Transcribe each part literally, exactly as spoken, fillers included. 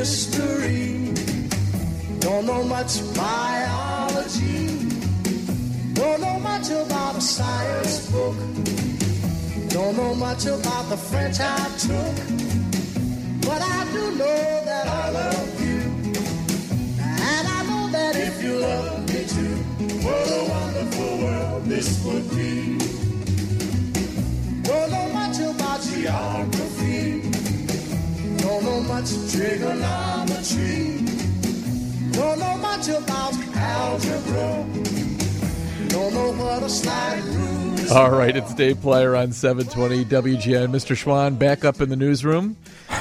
history. Don't know much biology. Don't know much about a science book. Don't know much about the French I took. But I do know that I love you. And I know that if you love me too, what a wonderful world this would be. Don't know much about geography. Don't know much trigonometry. Don't know much about algebra. Don't know what a slide rule is. All right, it's Dave Plyer on seven twenty W G N. Mister Schwan, back up in the newsroom.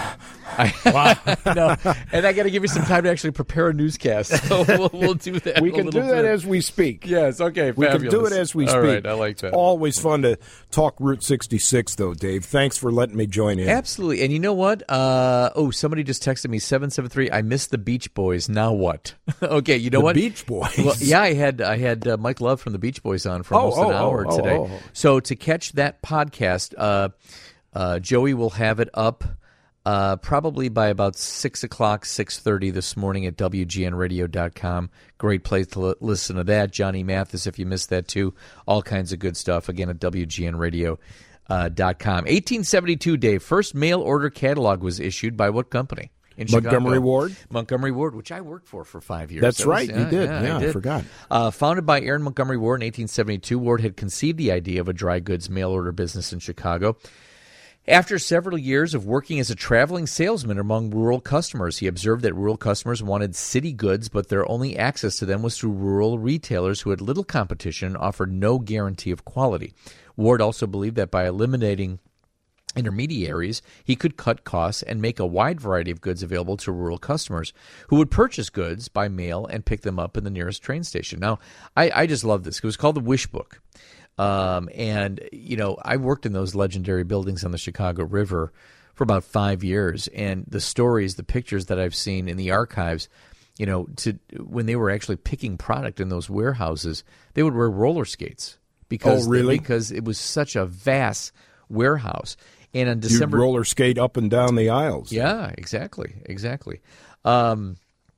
I, wow. no, and I got to give you some time to actually prepare a newscast. So we'll, we'll do that. We can do that bit. as we speak. Yes, okay. We fabulous. can do it as we All speak. All right, I like that. It's always fun to talk Route sixty-six, though, Dave. Thanks for letting me join in. Absolutely. And you know what? Uh, oh, somebody just texted me seven seven three. I missed the Beach Boys. Now what? okay, you know the what? Beach Boys. Well, yeah, I had I had uh, Mike Love from the Beach Boys on for oh, almost oh, an hour oh, today. Oh, oh. So to catch that podcast, uh, uh, Joey will have it up. Uh, probably by about six o'clock, six thirty this morning at W G N radio dot com. Great place to l- listen to that. Johnny Mathis, if you missed that too. All kinds of good stuff, again, at W G N radio dot com. eighteen seventy-two, Dave, first mail order catalog was issued by what company? In Montgomery Chicago? Ward? Montgomery Ward, which I worked for for five years. That's that right, was, you yeah, did. Yeah, Yeah, I, I did. forgot. Uh, founded by Aaron Montgomery Ward in eighteen seventy-two, Ward had conceived the idea of a dry goods mail order business in Chicago. After several years of working as a traveling salesman among rural customers, he observed that rural customers wanted city goods, but their only access to them was through rural retailers who had little competition and offered no guarantee of quality. Ward also believed that by eliminating intermediaries, he could cut costs and make a wide variety of goods available to rural customers who would purchase goods by mail and pick them up in the nearest train station. Now, I, I just love this. It was called the Wish Book. Um, and, you know, I worked in those legendary buildings on the Chicago River for about five years. And the stories, the pictures that I've seen in the archives, you know, to when they were actually picking product in those warehouses, they would wear roller skates because, oh, really? because it was such a vast warehouse. And on December, you'd roller skate up and down the aisles. Yeah, exactly, exactly. Um,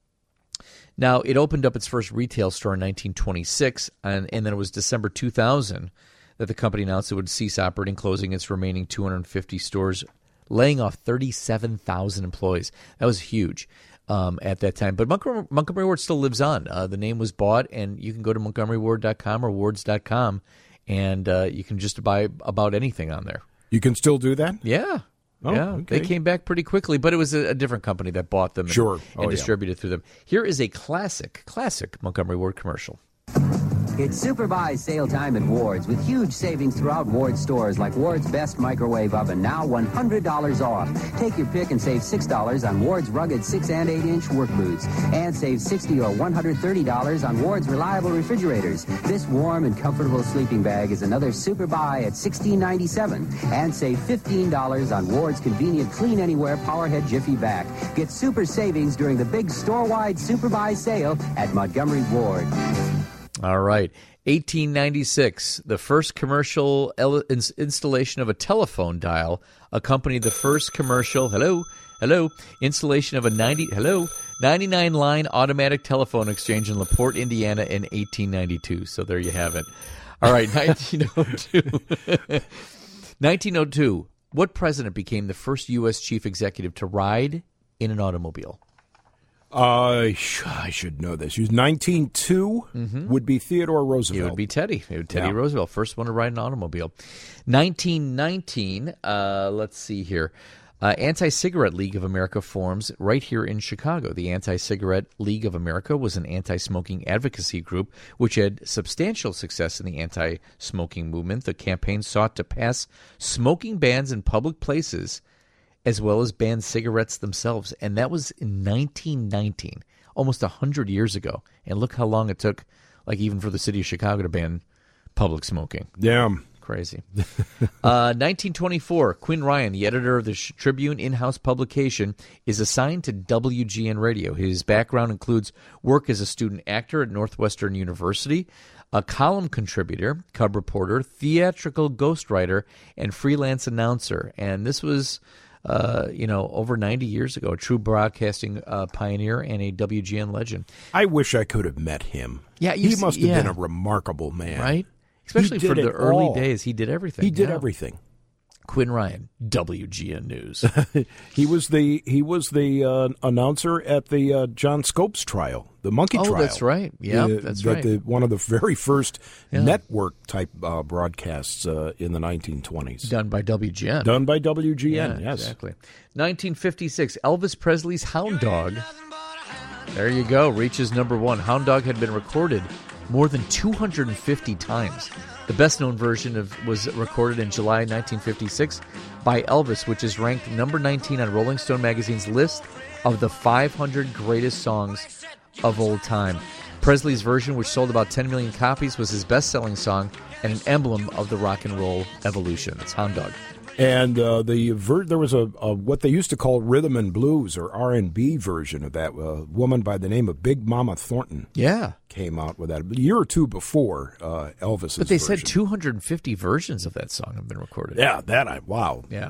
Now, it opened up its first retail store in nineteen twenty-six, and, and then it was December two thousand that the company announced it would cease operating, closing its remaining two hundred fifty stores, laying off thirty-seven thousand employees. That was huge um, at that time. But Montgomery, Montgomery Ward still lives on. Uh, the name was bought, and you can go to Montgomery Ward dot com or wards dot com, and uh, you can just buy about anything on there. You can still do that? Yeah. Oh, yeah, okay. They came back pretty quickly, but it was a, a different company that bought them and, sure. oh, and yeah. distributed through them. Here is a classic, classic Montgomery Ward commercial. It's Super Buy sale time at Ward's with huge savings throughout Ward's stores like Ward's Best Microwave Oven, now one hundred dollars off. Take your pick and save six dollars on Ward's rugged six and eight inch work boots. And save sixty dollars or one hundred thirty dollars on Ward's reliable refrigerators. This warm and comfortable sleeping bag is another Super Buy at sixteen ninety-seven. And save fifteen dollars on Ward's convenient Clean Anywhere Powerhead Jiffy Vac. Get super savings during the big store-wide Super Buy sale at Montgomery Ward. All right. eighteen ninety-six, the first commercial el- ins- installation of a telephone dial accompanied the first commercial, hello, hello, installation of a ninety, hello, ninety-nine line automatic telephone exchange in LaPorte, Indiana in eighteen ninety-two. So there you have it. All right, nineteen oh two. nineteen oh two, what president became the first U S chief executive to ride in an automobile? Uh, I should know this. He was nineteen oh two, mm-hmm. would be Theodore Roosevelt. It would be Teddy. It would Teddy yeah. Roosevelt, first one to ride an automobile. nineteen nineteen, uh, let's see here. Uh, Anti-Cigarette League of America forms right here in Chicago. The Anti-Cigarette League of America was an anti-smoking advocacy group which had substantial success in the anti-smoking movement. The campaign sought to pass smoking bans in public places as well as ban cigarettes themselves. And that was in nineteen nineteen, almost one hundred years ago. And look how long it took, like even for the city of Chicago to ban public smoking. Yeah. Crazy. uh, nineteen twenty-four, Quinn Ryan, the editor of the Tribune in-house publication, is assigned to W G N Radio. His background includes work as a student actor at Northwestern University, a column contributor, cub reporter, theatrical ghostwriter, and freelance announcer. And this was uh, you know, over ninety years ago, a true broadcasting uh, pioneer and a W G N legend. I wish I could have met him. Yeah, he you must see, have yeah. been a remarkable man. Right? Especially He for did the it early all. days. He did everything. He did yeah. everything. Quinn Ryan, W G N News. He was the he was the uh, announcer at the uh, John Scopes trial, the monkey oh, trial. that's right. Yeah, The- that's that right. The, one of the very first Yeah. network type uh, broadcasts uh, in the nineteen twenties. Done by W G N. Done by W G N, Yeah, yes. exactly. nineteen fifty-six, Elvis Presley's Hound Dog. There you go, reaches number one. Hound Dog had been recorded more than two hundred fifty times. The best-known version of was recorded in July nineteen fifty-six by Elvis, which is ranked number nineteen on Rolling Stone magazine's list of the five hundred greatest songs of old time. Presley's version, which sold about ten million copies, was his best-selling song and an emblem of the rock and roll evolution. It's Hound Dog. And uh, the ver- there was a, a what they used to call rhythm and blues or R and B version of that. A woman by the name of Big Mama Thornton Yeah. came out with that a year or two before uh, Elvis's But they version. said two hundred fifty versions of that song have been recorded. Yeah, that I wow. Yeah.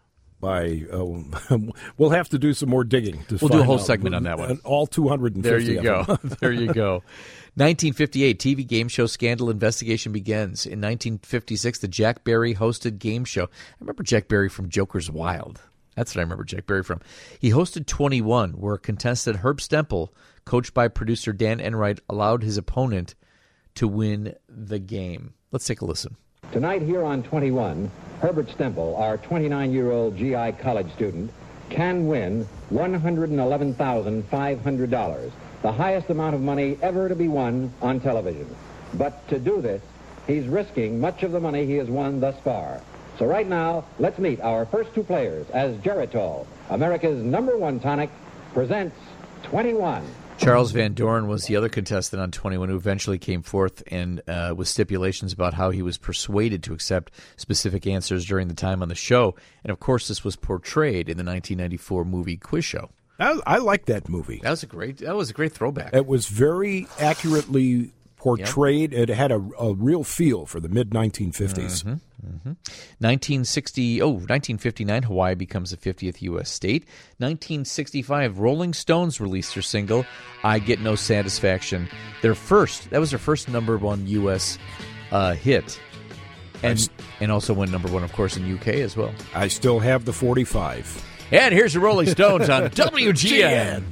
By uh, we'll have to do some more digging. To We'll do a find whole out segment on that one. All two hundred fifty. There you of go. them. There you go. nineteen fifty-eight, T V game show scandal investigation begins. In nineteen fifty-six, the Jack Barry hosted game show. I remember Jack Barry from Joker's Wild. That's what I remember Jack Barry from. He hosted twenty-one, where contestant Herb Stempel, coached by producer Dan Enright, allowed his opponent to win the game. Let's take a listen. Tonight here on twenty-one, Herbert Stempel, our twenty-nine-year-old G I college student, can win one hundred eleven thousand five hundred dollars, the highest amount of money ever to be won on television. But to do this, he's risking much of the money he has won thus far. So right now, let's meet our first two players as Geritol, America's number one tonic, presents twenty-one. Charles Van Doren was the other contestant on twenty-one who eventually came forth and uh, with stipulations about how he was persuaded to accept specific answers during the time on the show. And, of course, this was portrayed in the nineteen ninety-four movie Quiz Show. I, I like that movie. That was a great that was a great throwback. It was very accurately portrayed. Yep. It had a, a real feel for the mid nineteen fifties. Mm-hmm, mm-hmm. nineteen sixty, oh, nineteen fifty-nine, Hawaii becomes the fiftieth U S state. nineteen sixty-five, Rolling Stones released their single, I Get No Satisfaction. Their first, that was their first number one U S uh, hit. And, st- and also went number one, of course, in U K as well. I still have the forty-five. And here's the Rolling Stones on W G N.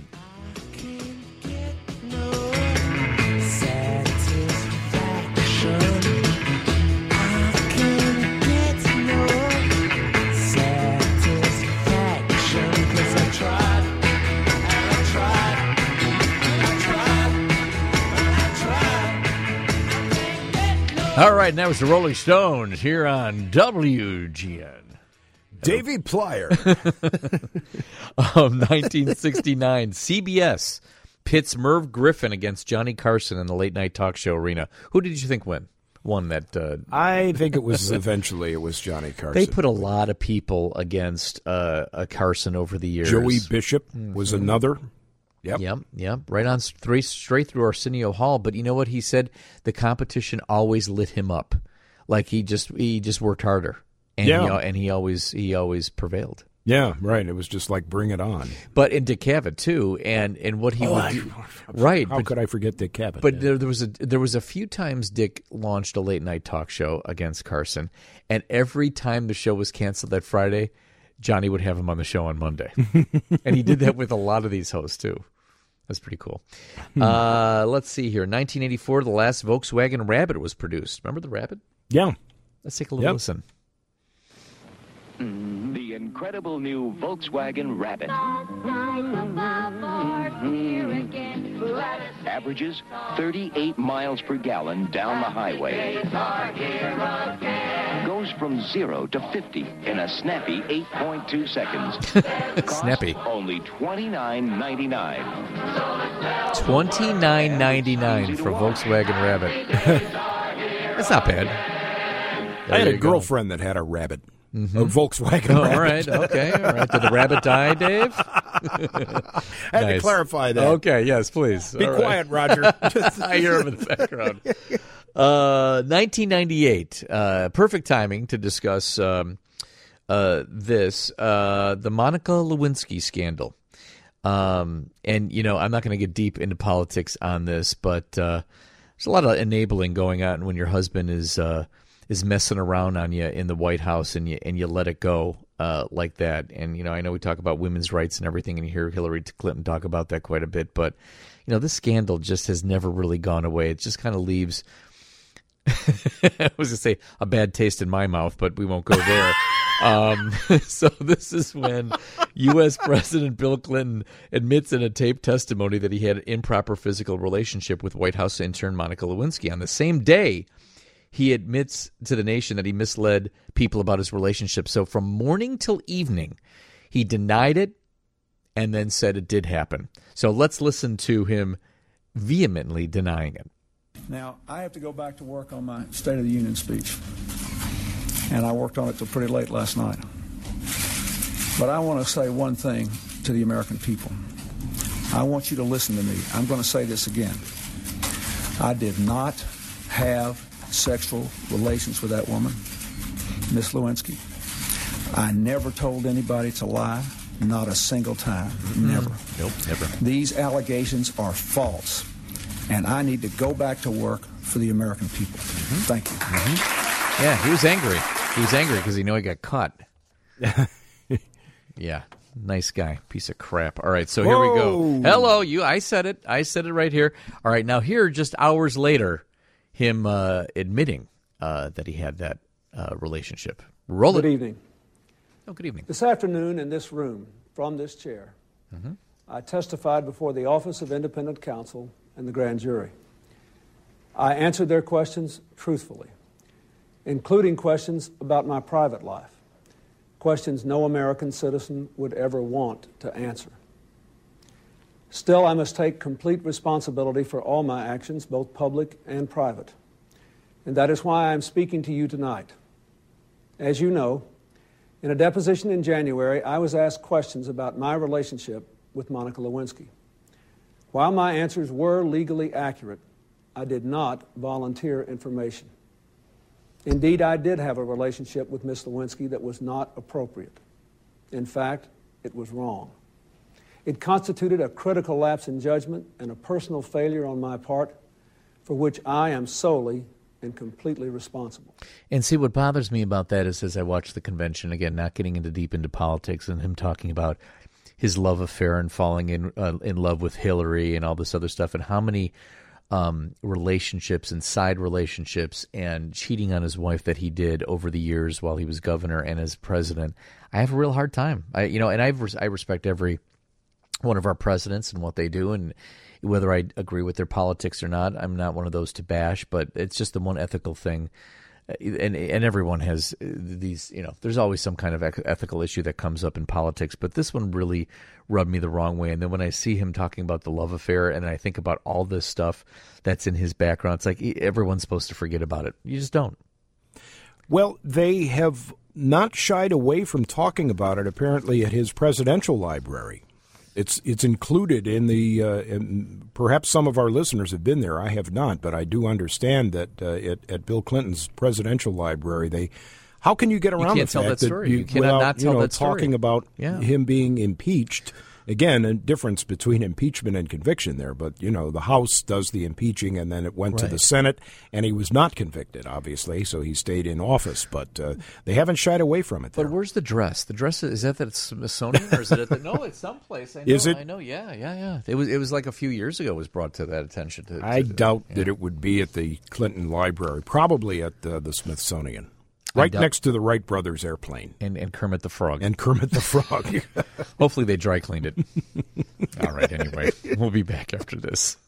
All right, and that was the Rolling Stones here on W G N. Davy Plyer. um, nineteen sixty-nine, C B S pits Merv Griffin against Johnny Carson in the late night talk show arena. Who did you think win? Won that? Uh, I think it was eventually it was Johnny Carson. They put a lot of people against uh, a Carson over the years. Joey Bishop was Mm-hmm. another. Yep. Yep, yep. Right on straight, straight through Arsenio Hall. But you know what he said? The competition always lit him up. Like he just he just worked harder. And Yeah. he, and he always he always prevailed. Yeah, right. It was just like bring it on. But in Dick Cavett too, and, and what he Oh, would I- do, right? How but, could I forget Dick Cavett? But there, there was a there was a few times Dick launched a late night talk show against Carson, and every time the show was canceled that Friday, Johnny would have him on the show on Monday, and he did that with a lot of these hosts too. That's pretty cool. Uh, let's see here. nineteen eighty-four, the last Volkswagen Rabbit was produced. Remember the Rabbit? yeah. Let's take a little Yep. listen. The incredible new Volkswagen Rabbit. Averages thirty-eight miles per gallon down the highway. Goes from zero to fifty in a snappy eight point two seconds. Cost Snappy. only twenty-nine ninety-nine. twenty-nine ninety-nine for Volkswagen Rabbit. That's not bad. I had There a you go. girlfriend that had a rabbit. A Volkswagen Oh, all Rabbit. right, okay, all right. Did the rabbit die, Dave? I had to Nice. clarify that. Okay, yes, please. Be All right. quiet, Roger. I hear him in the background. Uh, nineteen ninety-eight, uh, perfect timing to discuss um, uh, this, uh, the Monica Lewinsky scandal. Um, and, you know, I'm not going to get deep into politics on this, but uh, there's a lot of enabling going on when your husband is uh, is messing around on you in the White House and you and you let it go uh, like that. And, you know, I know we talk about women's rights and everything, and you hear Hillary Clinton talk about that quite a bit. But, you know, this scandal just has never really gone away. It just kind of leaves, I was going to say, a bad taste in my mouth, but we won't go there. Um, so this is when U S President Bill Clinton admits in a taped testimony that he had an improper physical relationship with White House intern Monica Lewinsky. On the same day, he admits to the nation that he misled people about his relationship. So from morning till evening, he denied it and then said it did happen. So let's listen to him vehemently denying it. Now, I have to go back to work on my State of the Union speech. And I worked on it till pretty late last night. But I want to say one thing to the American people. I want you to listen to me. I'm going to say this again. I did not have sexual relations with that woman, Miss Lewinsky. I never told anybody to lie, not a single time. Never. Mm. Nope, never. These allegations are false. And I need to go back to work for the American people. Mm-hmm. Thank you. Mm-hmm. Yeah, he was angry. He was angry because he knew he got caught. Yeah, nice guy. Piece of crap. All right, so here Whoa. we go. Hello, you. I said it. I said it right here. All right, now here, just hours later, him uh, admitting uh, that he had that uh, relationship. Roll Good it. evening. Oh, good evening. This afternoon in this room, from this chair, mm-hmm. I testified before the Office of Independent Counsel and the grand jury. I answered their questions truthfully, including questions about my private life, questions no American citizen would ever want to answer. Still, I must take complete responsibility for all my actions, both public and private. And that is why I am speaking to you tonight. As you know, in a deposition in January, I was asked questions about my relationship with Monica Lewinsky. While my answers were legally accurate, I did not volunteer information. Indeed, I did have a relationship with Miss Lewinsky that was not appropriate. In fact, it was wrong. It constituted a critical lapse in judgment and a personal failure on my part for which I am solely and completely responsible. And see, what bothers me about that is as I watch the convention, again, not getting into deep into politics and him talking about his love affair and falling in uh, in love with Hillary and all this other stuff, and how many um, relationships and side relationships and cheating on his wife that he did over the years while he was governor and as president. I have a real hard time. I, you know, and I I respect every one of our presidents and what they do, and whether I agree with their politics or not, I'm not one of those to bash, but it's just the one ethical thing. And and everyone has these, you know, there's always some kind of ethical issue that comes up in politics, but this one really rubbed me the wrong way. And then when I see him talking about the love affair and I think about all this stuff that's in his background, it's like everyone's supposed to forget about it. You just don't. Well, they have not shied away from talking about it, apparently, at his presidential library. It's it's included in the, uh, in, perhaps some of our listeners have been there. I have not, but I do understand that uh, at, at Bill Clinton's presidential library, they, how can you get around you the tell fact that, that story. you, you cannot without not tell you know, that story. talking about yeah. him being impeached? Again, a difference between impeachment and conviction there, but, you know, the House does the impeaching, and then it went right. to the Senate, and he was not convicted, obviously, so he stayed in office, but uh, they haven't shied away from it there. But where's the dress? The dress, is that the Smithsonian, or is it at the, no, it's someplace. I know, is it? I know, yeah, yeah, yeah. It was, it was like a few years ago it was brought to that attention. To, to I doubt yeah. that it would be at the Clinton Library, probably at uh, the Smithsonian. Right next to the Wright brothers airplane. And, and Kermit the Frog. And Kermit the Frog. Hopefully they dry cleaned it. All right, anyway, we'll be back after this.